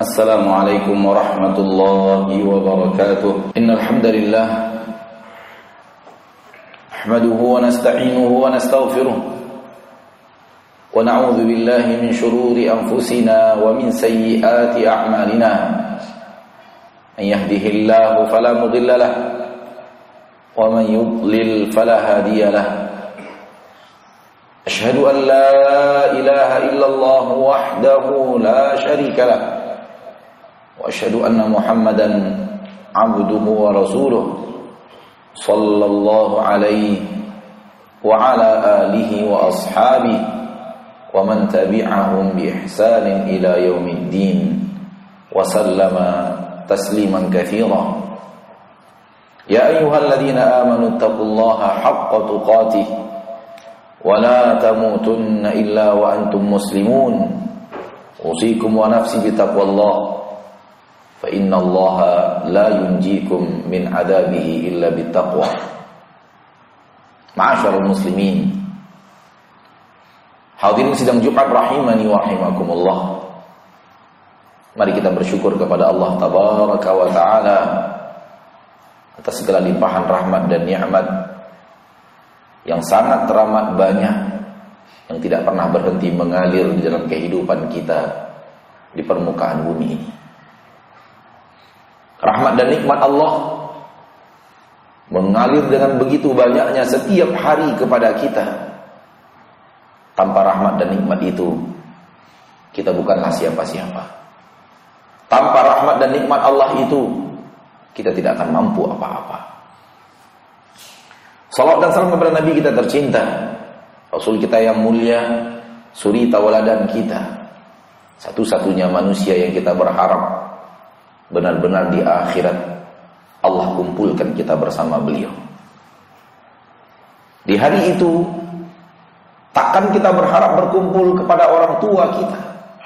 السلام عليكم ورحمة الله وبركاته إن الحمد لله نحمده ونستعينه ونستغفره ونعوذ بالله من شرور أنفسنا ومن سيئات أعمالنا من يهده الله فلا مضل له ومن يضلل فلا هادي له أشهد أن لا إله إلا الله وحده لا شريك له وأشهد أن محمدا عبده ورسوله صلى الله عليه وعلى آله وأصحابه ومن تبعهم بإحسان إلى يوم الدين وسلم تسليما كثيرا يا أيها الذين آمنوا اتقوا الله حق تقاته ولا تموتن إلا وأنتم مسلمون أوصيكم ونفسي بتقوى الله فإن الله لا ينجيكم من عذابه إلا بالتقوى. Ma'asyiral muslimin, hadirin sidang Jumat rahimani wa rahimakumullah. Mari kita bersyukur kepada Allah tabaraka wa taala atas segala limpahan rahmat dan nikmat yang sangat teramat banyak, yang tidak pernah berhenti mengalir di dalam kehidupan kita di permukaan bumi ini. Rahmat dan nikmat Allah mengalir dengan begitu banyaknya setiap hari kepada kita. Tanpa rahmat dan nikmat itu, kita bukanlah siapa-siapa. Tanpa rahmat dan nikmat Allah itu, kita tidak akan mampu apa-apa. Salawat dan salam kepada Nabi kita tercinta, Rasul kita yang mulia, suri tauladan kita, satu-satunya manusia yang kita berharap benar-benar di akhirat Allah kumpulkan kita bersama beliau. Di hari itu takkan kita berharap berkumpul kepada orang tua kita,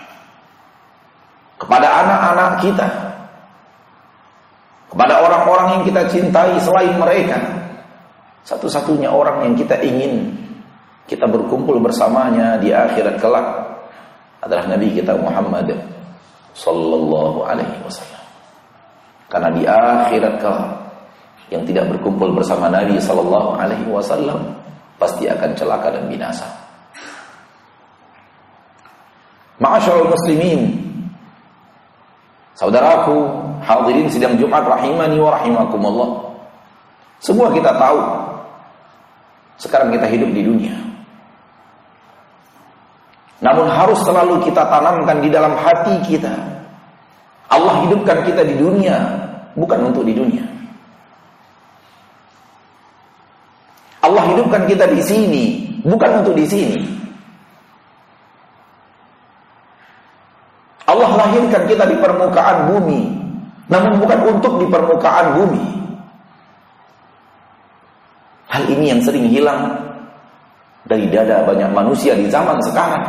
kepada anak-anak kita, kepada orang-orang yang kita cintai selain mereka. Satu-satunya orang yang kita ingin kita berkumpul bersamanya di akhirat kelak adalah Nabi kita Muhammad sallallahu alaihi wasallam. Karena di akhirat kelak yang tidak berkumpul bersama Nabi sallallahu alaihi wasallam pasti akan celaka dan binasa. Ma'asyiral muslimin, saudaraku hadirin sidang Jumat rahimani wa rahimakumullah. Semua kita tahu sekarang kita hidup di dunia. Namun harus selalu kita tanamkan di dalam hati kita, Allah hidupkan kita di dunia bukan untuk di dunia. Allah hidupkan kita di sini bukan untuk di sini. Allah lahirkan kita di permukaan bumi, namun bukan untuk di permukaan bumi. Hal ini yang sering hilang dari dada banyak manusia di zaman sekarang.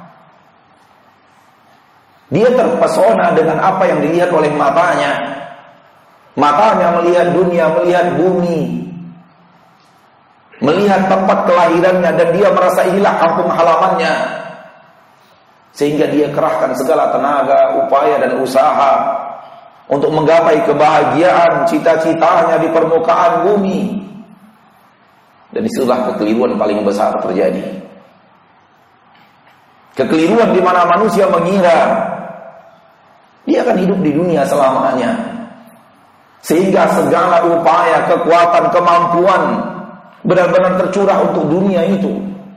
Dia terpesona dengan apa yang dilihat oleh matanya. Matanya melihat dunia, melihat bumi, melihat tempat kelahirannya, dan dia merasa inilah kampung halamannya. Sehingga dia kerahkan segala tenaga, upaya dan usaha untuk menggapai kebahagiaan, cita-citanya di permukaan bumi. Dan disitulah kekeliruan paling besar terjadi. Kekeliruan di mana manusia mengira dia akan hidup di dunia selamanya, sehingga segala upaya, kekuatan, kemampuan benar-benar tercurah untuk dunia itu.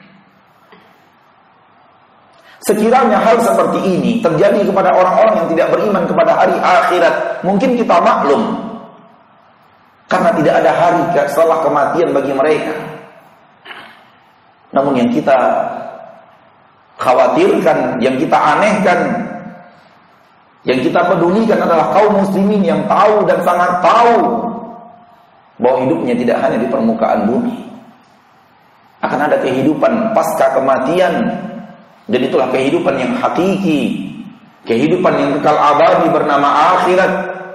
Sekiranya hal seperti ini terjadi kepada orang-orang yang tidak beriman kepada hari akhirat, mungkin kita maklum, karena tidak ada hari setelah kematian bagi mereka. Namun yang kita khawatirkan, yang kita anehkan, yang kita pedulikan adalah kaum muslimin yang tahu dan sangat tahu bahwa hidupnya tidak hanya di permukaan bumi. Akan ada kehidupan pasca kematian, dan itulah kehidupan yang hakiki, kehidupan yang kekal abadi bernama akhirat.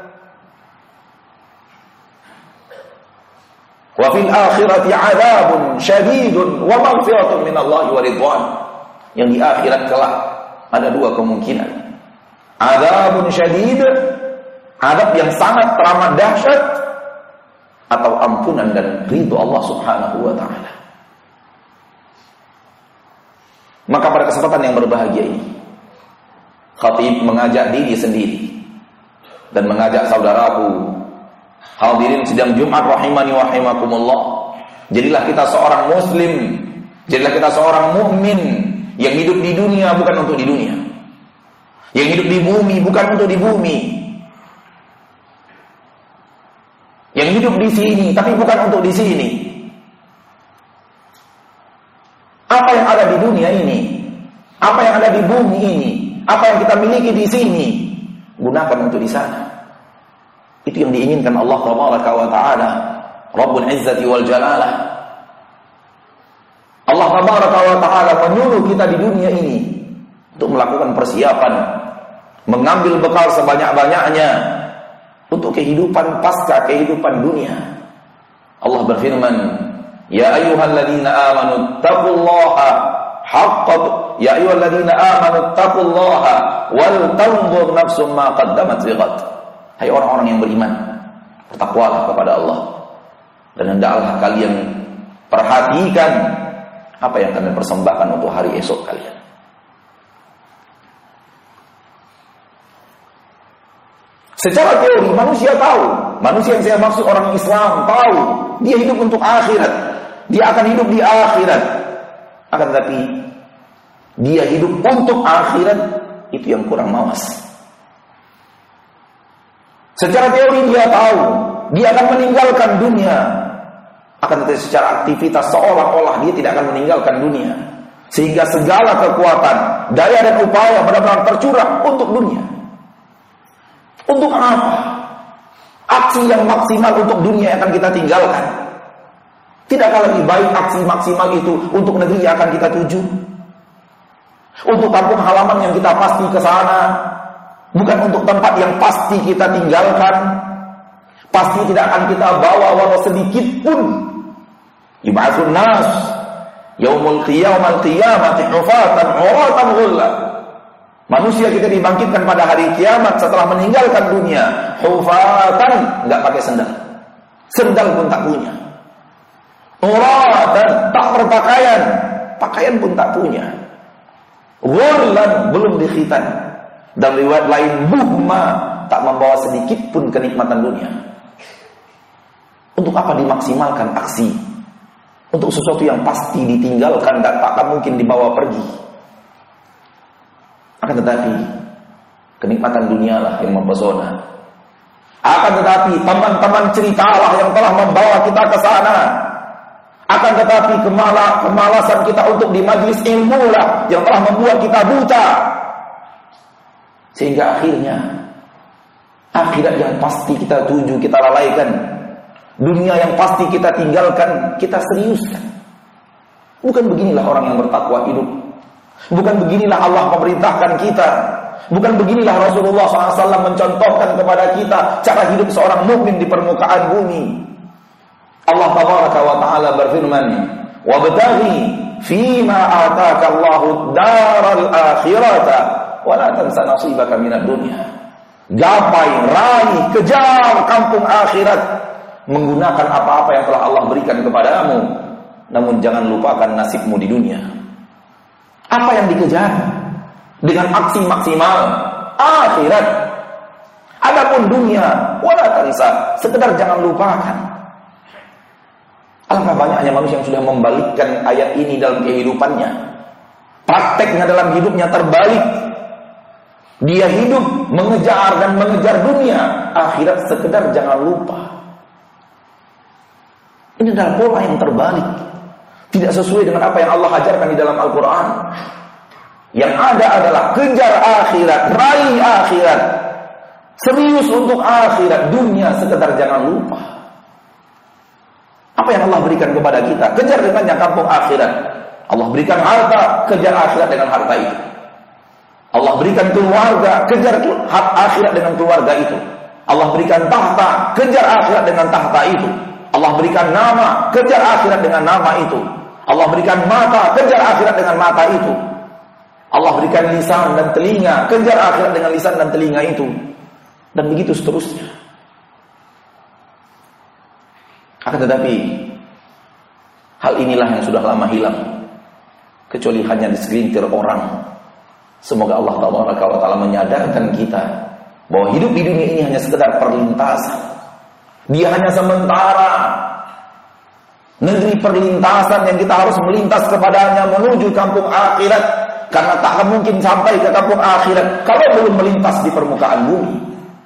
Wa fil akhirati 'adzabun syadidun wa maghfiratun minallahi wa ridwan. Yang di akhirat kelak ada dua kemungkinan. Adzabun syadid, adab yang sangat teramat dahsyat, atau ampunan dan ridho Allah Subhanahu wa taala. Maka pada kesempatan yang berbahagia ini, khatib mengajak diri sendiri dan mengajak saudaraku hadirin sidang Jumat rahimani wa rahimakumullah. Jadilah kita seorang muslim, jadilah kita seorang mukmin yang hidup di dunia bukan untuk di dunia, yang hidup di bumi bukan untuk di bumi, yang hidup di sini tapi bukan untuk di sini. Apa yang ada di dunia ini, apa yang ada di bumi ini, apa yang kita miliki di sini, gunakan untuk di sana. Itu yang diinginkan Allah Tabaraka wa Ta'ala, Rabbul Izzati wal Jalalah. Allah Tabaraka wa Ta'ala menyuruh kita di dunia ini untuk melakukan persiapan, mengambil bekal sebanyak-banyaknya untuk kehidupan pasca kehidupan dunia. Allah berfirman, ya ayyuhalladzina amanu taqullaha haqqa ya ayyuhalladzina amanu taqullaha wal tanzur nafsum ma qaddamat lighad. Hai orang-orang yang beriman, bertakwalah kepada Allah dan hendaklah kalian perhatikan apa yang kalian persembahkan untuk hari esok kalian. Secara teori manusia tahu, manusia yang saya maksud orang Islam tahu, dia hidup untuk akhirat, dia akan hidup di akhirat. Akan tetapi dia hidup untuk akhirat, itu yang kurang mawas. Secara teori dia tahu, dia akan meninggalkan dunia. Akan tetapi secara aktivitas seolah-olah dia tidak akan meninggalkan dunia. Sehingga segala kekuatan, daya dan upaya benar-benar tercurah untuk dunia. Untuk apa? Aksi yang maksimal untuk dunia yang akan kita tinggalkan. Tidakkah lebih baik aksi maksimal itu untuk negeri yang akan kita tuju? Untuk kampung halaman yang kita pasti ke sana, bukan untuk tempat yang pasti kita tinggalkan, pasti tidak akan kita bawa walau sedikit pun. Yub'atsun nas yaumul qiyamati hufatan uratan ghullan. Manusia kita dibangkitkan pada hari kiamat setelah meninggalkan dunia hufatan, enggak pakai sendal. Sendal pun tak punya. Uratan, tak berpakaian, pakaian pun tak punya. Ghullan, belum dikhitan. Dan riwayat lain buhma, tak membawa sedikit pun kenikmatan dunia. Untuk apa dimaksimalkan aksi? Untuk sesuatu yang pasti ditinggalkan dan tak mungkin dibawa pergi. Akan tetapi kenikmatan dunia lah yang mempesona. Akan tetapi teman-teman ceritalah yang telah membawa kita ke sana. Akan tetapi kemalasan kita untuk di majlis ilmu lah yang telah membuat kita buta. Sehingga akhirnya akhirat yang pasti kita tuju, kita lalaikan. Dunia yang pasti kita tinggalkan, kita seriuskan. Bukan beginilah orang yang bertakwa hidup. Bukan beginilah Allah memerintahkan kita. Bukan beginilah Rasulullah SAW mencontohkan kepada kita cara hidup seorang mukmin di permukaan bumi. Allah Tabaraka wa Ta'ala berfirman, wabtaghi fima ataka Allahu daral akhirata wa la tansa nasibaka minad dunya. Gapai, raih, kejar kampung akhirat menggunakan apa-apa yang telah Allah berikan kepadamu, namun jangan lupakan nasibmu di dunia. Apa yang dikejar? Dengan aksi maksimal akhirat. Adapun dunia, wala tansa, sekedar jangan lupakan. Alangkah banyaknya manusia yang sudah membalikkan ayat ini dalam kehidupannya. Prakteknya dalam hidupnya terbalik. Dia hidup mengejar dan mengejar dunia, akhirat sekedar jangan lupa. Ini adalah pola yang terbalik. Tidak sesuai dengan apa yang Allah ajarkan di dalam Al-Quran. Yang ada adalah kejar akhirat, raih akhirat, serius untuk akhirat. Dunia sekedar jangan lupa. Apa yang Allah berikan kepada kita, kejar dengannya kampung akhirat. Allah berikan harta, kejar akhirat dengan harta itu. Allah berikan keluarga, kejar hak akhirat dengan keluarga itu. Allah berikan tahta, kejar akhirat dengan tahta itu. Allah berikan nama, kejar akhirat dengan nama itu. Allah berikan mata, kejar akhirat dengan mata itu. Allah berikan lisan dan telinga, kejar akhirat dengan lisan dan telinga itu. Dan begitu seterusnya. Akan tetapi hal inilah yang sudah lama hilang, kecuali hanya di segelintir orang. Semoga Allah Ta'ala menyadarkan kita bahwa hidup di dunia ini hanya sekedar perlintasan. Dia hanya sementara, negeri perlintasan yang kita harus melintas kepadanya menuju kampung akhirat. Karena tak mungkin sampai ke kampung akhirat kalau belum melintas di permukaan bumi.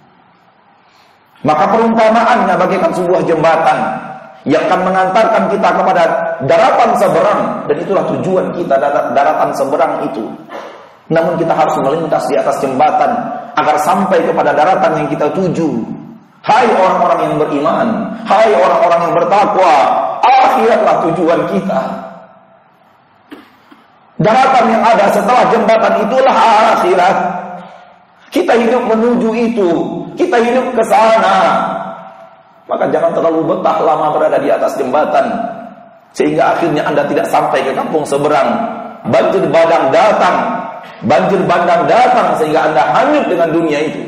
Maka perumpamaannya bagaikan sebuah jembatan yang akan mengantarkan kita kepada daratan seberang, dan itulah tujuan kita, daratan seberang itu. Namun kita harus melintas di atas jembatan agar sampai kepada daratan yang kita tuju. Hai orang-orang yang beriman, hai orang-orang yang bertakwa, akhiratlah tujuan kita. Daratan yang ada setelah jembatan itulah akhirat. Kita hidup menuju itu, kita hidup ke sana. Maka jangan terlalu betah lama berada di atas jembatan, sehingga akhirnya Anda tidak sampai ke kampung seberang. Banjir bandang datang sehingga Anda hanyut dengan dunia itu.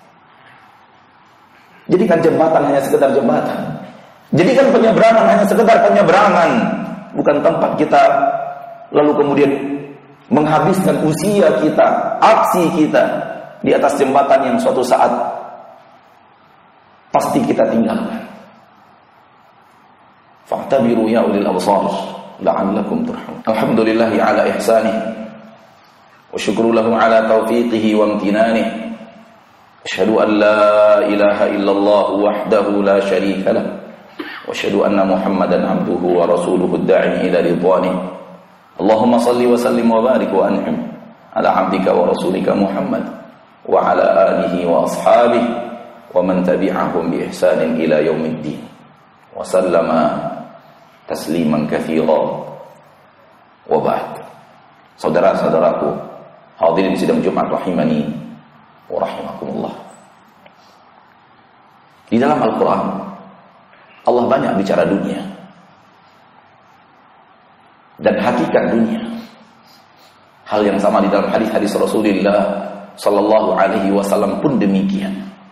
Jadikan jembatan hanya sekedar jembatan. Jadikan penyeberangan hanya sekedar penyeberangan, bukan tempat kita lalu kemudian menghabiskan usia kita, aksi kita di atas jembatan yang suatu saat pasti kita tinggalkan. Fa'tabiru ya ulil absar la'allakum turhamun. Alhamdulillah ala ihsanih wa syukru lahu ala taufiqihi wa amtinanih. Asyhadu an la ilaha illallah wahdahu la syarika lah wa asyhadu anna Muhammadan abduhu wa rasuluhu ad-da'i ila ridwanih. Allahumma salli wa sallim wa barik wa an'im ala 'abdika wa rasulika Muhammad wa ala alihi wa ashabihi wa man tabi'ahum bi ihsanin ila yaumiddin wa sallama tasliman katsira wa ba'd. Saudara-saudaraku hadirin sidang Jumat rahimani wa rahimakumullah. Di dalam Al-Qur'an Allah banyak bicara dunia dan hakikat dunia. Hal yang sama di dalam hadis-hadis Rasulullah sallallahu alaihi wasallam pun demikian.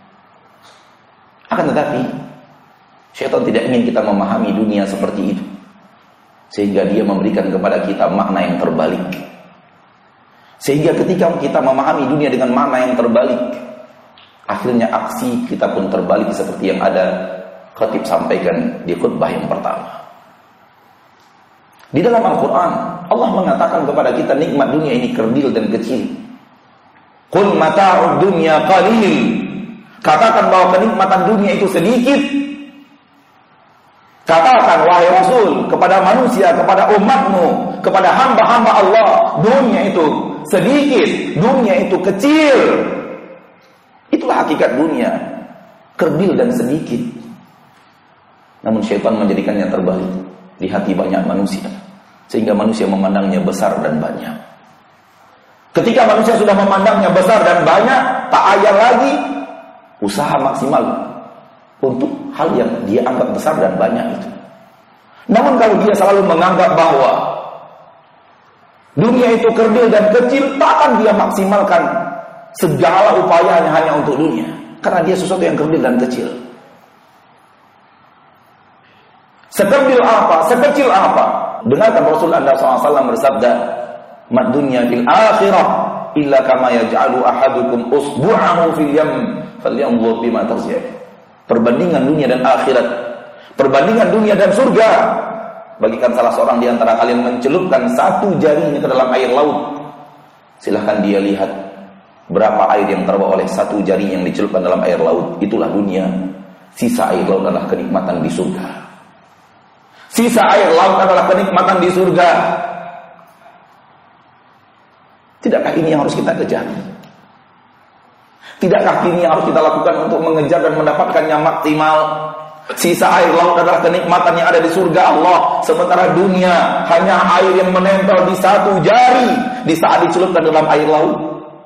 Akan tetapi syaitan tidak ingin kita memahami dunia seperti itu, sehingga dia memberikan kepada kita makna yang terbalik. Sehingga ketika kita memahami dunia dengan makna yang terbalik, akhirnya aksi kita pun terbalik seperti yang ada khatib sampaikan di khutbah yang pertama. Di dalam Al-Quran Allah mengatakan kepada kita nikmat dunia ini kerdil dan kecil. Qul mata'ud dunya qalil. Katakan bahwa kenikmatan dunia itu sedikit. Katakan wahai Rasul kepada manusia, kepada umatmu, kepada hamba-hamba Allah, dunia itu sedikit, dunia itu kecil. Itulah hakikat dunia, kerdil dan sedikit. Namun syaitan menjadikannya terbalik di hati banyak manusia, sehingga manusia memandangnya besar dan banyak. Ketika manusia sudah memandangnya besar dan banyak, tak ayal lagi usaha maksimal untuk hal yang dia anggap besar dan banyak itu. Namun kalau dia selalu menganggap bahwa dunia itu kerdil dan kecil, takkan dia maksimalkan segala upayanya hanya untuk dunia, karena dia sesuatu yang kerdil dan kecil. Sekerdil apa? Sekecil apa? Dengarkan Rasul Anda SAW bersabda, "Mad dunya fil akhirah illa kama yaj'alu ahadukum usbu'ahu fil yam falyanzur bima tarji'." Perbandingan dunia dan akhirat, perbandingan dunia dan surga, bagikan salah seorang di antara kalian mencelupkan satu jarinya ke dalam air laut. Silahkan dia lihat berapa air yang terbawa oleh satu jari yang dicelupkan dalam air laut. Itulah dunia. Sisa air laut adalah kenikmatan di surga. Sisa air laut adalah kenikmatan di surga. Tidakkah ini yang harus kita kejar? Tidakkah ini yang harus kita lakukan untuk mengejar dan mendapatkannya maksimal? Sisa air laut adalah kenikmatan yang ada di surga Allah, sementara dunia hanya air yang menempel di satu jari di saat dicelupkan dalam air laut.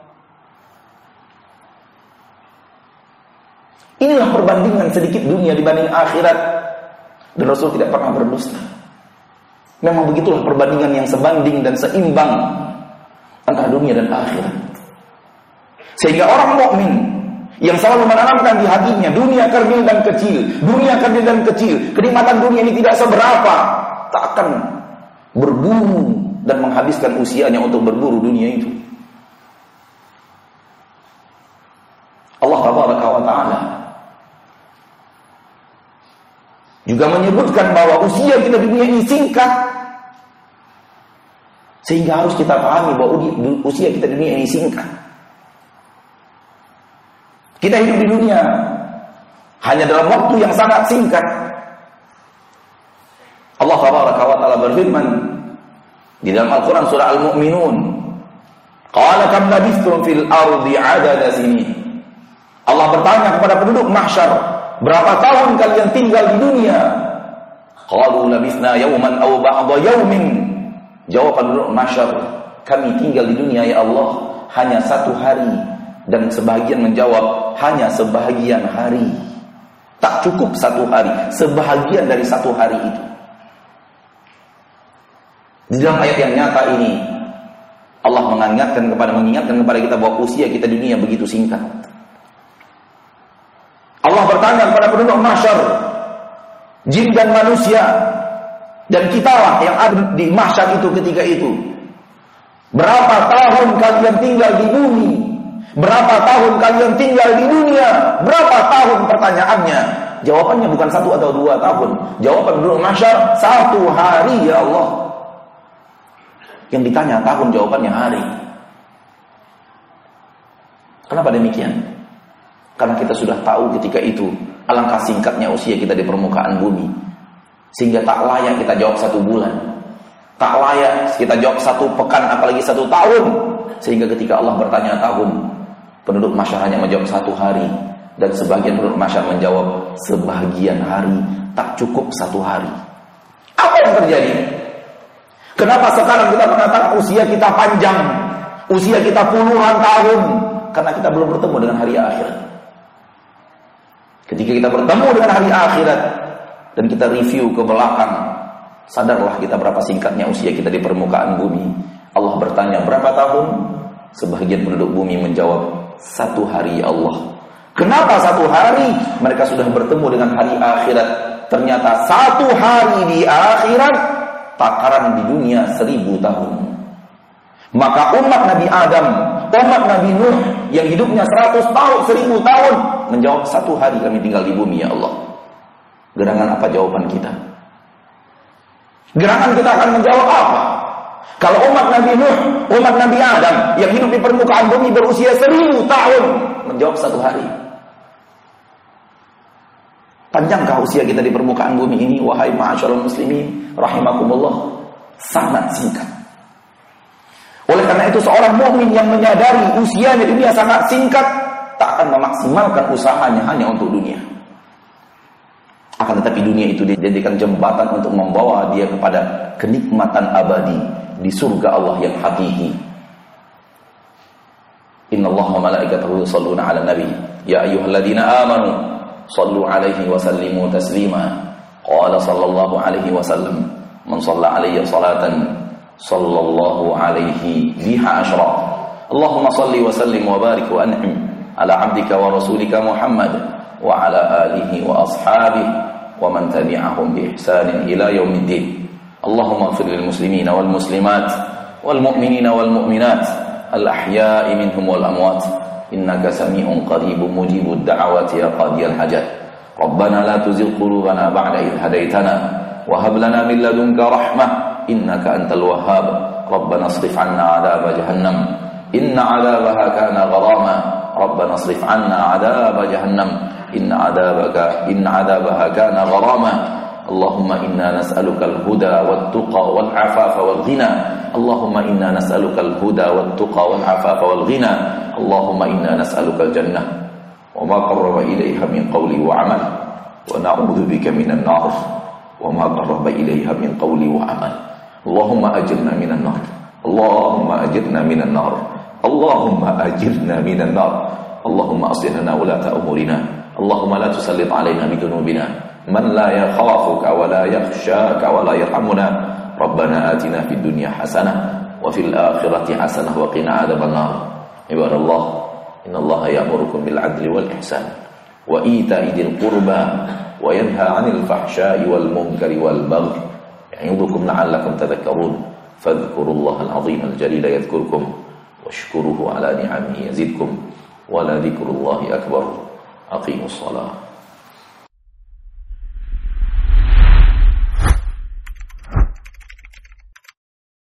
Inilah perbandingan sedikit dunia dibanding akhirat. Dan Rasul tidak pernah berdusta. Memang begitulah perbandingan yang sebanding dan seimbang antara dunia dan akhirat. Sehingga orang mukmin yang selalu menanamkan di hatinya dunia kerdil dan kecil, dunia kerdil dan kecil, kenikmatan dunia ini tidak seberapa, tak akan berburu dan menghabiskan usianya untuk berburu dunia itu. Allah tabaraka wa ta'ala juga menyebutkan bahwa usia kita di dunia ini singkat, sehingga harus kita pahami bahwa usia kita di dunia ini singkat. Kita hidup di dunia hanya dalam waktu yang sangat singkat. Allah tabaraka wa ta'ala berfirman di dalam Al-Quran surah Al-Mu'minun, qala kam labithtum fil ardi adada sinin. Allah bertanya kepada penduduk mahsyar, berapa tahun kalian tinggal di dunia? Qalu labithna yawman aw ba'da yawmin. Jawaban penduduk mahsyar, kami tinggal di dunia ya Allah hanya satu hari. Dan sebahagian menjawab, hanya sebahagian hari. Tak cukup satu hari, sebahagian dari satu hari itu. Di dalam ayat yang nyata ini, Allah mengingatkan kepada kita bahwa usia kita di dunia begitu singkat. Allah bertanya kepada penduduk mahsyar, jin dan manusia, dan kitalah yang ada di mahsyar itu ketika itu. Berapa tahun kalian tinggal di bumi? Berapa tahun kalian tinggal di dunia? Berapa tahun pertanyaannya? Jawabannya bukan 1 atau 2 tahun. Jawaban penduduk mahsyar 1 hari ya Allah. Yang ditanya tahun, jawabannya hari. Kenapa demikian? Karena kita sudah tahu ketika itu alangkah singkatnya usia kita di permukaan bumi, sehingga tak layak kita jawab 1 bulan, tak layak kita jawab 1 pekan, apalagi 1 tahun. Sehingga ketika Allah bertanya tahun, penduduk mahsyar hanya menjawab 1 hari, dan sebagian penduduk mahsyar menjawab sebagian hari, tak cukup 1 hari. Apa yang terjadi? Kenapa sekarang kita mengatakan usia kita panjang, usia kita puluhan tahun? Karena kita belum bertemu dengan hari akhirat. Ketika kita bertemu dengan hari akhirat dan kita review ke belakang, sadarlah kita berapa singkatnya usia kita di permukaan bumi. Allah bertanya berapa tahun? Sebagian penduduk bumi menjawab 1 hari ya Allah. Kenapa 1 hari? Mereka sudah bertemu dengan hari akhirat. Ternyata 1 hari di akhirat takaran di dunia 1000 tahun. Maka umat Nabi Adam, umat Nabi Nuh yang hidupnya 100 tahun, 1000 tahun, menjawab 1 hari kami tinggal di bumi ya Allah. Gerangan apa jawaban kita? Gerangan kita akan menjawab apa? Kalau umat Nabi Nuh, umat Nabi Adam yang hidup di permukaan bumi berusia 1000 tahun, menjawab 1 hari. Panjangkah usia kita di permukaan bumi ini? Wahai ma'asyarul muslimin rahimakumullah, sangat singkat. Oleh karena itu seorang mukmin yang menyadari usianya di dunia sangat singkat, tak akan memaksimalkan usahanya hanya untuk dunia. Akan tetapi dunia itu dijadikan jembatan untuk membawa dia kepada kenikmatan abadi di surga Allah yang hakiki. Innallaha wa malaikatahu yusholluna 'alan nabi ya ayyuhalladzina amanu shallu 'alaihi wa sallimu taslima. Qala sallallahu 'alaihi wasallam man shalla 'alayya salatan sallallahu 'alaihi biha asyra. Allahumma shalli wa sallim wa barik wa an'im ala 'abdika wa rasulika Muhammad wa ala alihi wa ashabihi wa man tabi'ahum bi ihsanin ila yaumiddin. Allahumma ighfir lil muslimina wal muslimat wal mu'minina wal mu'minat al ahya'i minhum wal amwat innaka sami'un qaribun mujibud da'awati ya qadiyal hajat. Rabbana la tuzigh qulubana ba'da idh hadaitana wa hab lana min ladunka rahmah innaka antal wahhab. Rabbana asrif 'anna 'adaba jahannam inna 'adabaha kana gharama. Rabbana asrif 'anna 'adaba jahannam inna 'adabaha kana gharama. Allahumma inna nas'aluka al-huda wat-tuqa wal-'afafa wal-ghina. Allahumma inna nas'aluka al-huda wat-tuqa wal-'afafa wal-ghina. Allahumma inna nas'aluka al-jannah wa ma qarraba ilayha min qawli wa 'amal wa na'udzu bika minan nar wa ma qarraba ilayha min qawli wa 'amal. Allahumma ajirna minan nar. Allahumma ajirna minan nar. Allahumma ajirna minan nar. Allahumma aslih lana ulata umurina. Allahumma la tusallit 'alaina bidunubina man la yakhafuka wa la yakhshaka wa la yarhamuna. Rabbana atina fid dunya hasanah wa fil akhirati hasanah wa qina adzabannar. Ibadallah, innallaha ya'murukum bil 'adli wal ihsan wa ita'i dzil qurba wa yanha 'anil fahsya'i wal munkari wal baghi ya'idukum la'allakum tadhakkarun. Fadhkurullahal 'azimul jalila yadhkurkum washkuruhu 'ala ni'amihi yazidkum wa la dzikrullahi akbar. Aqimus shalah.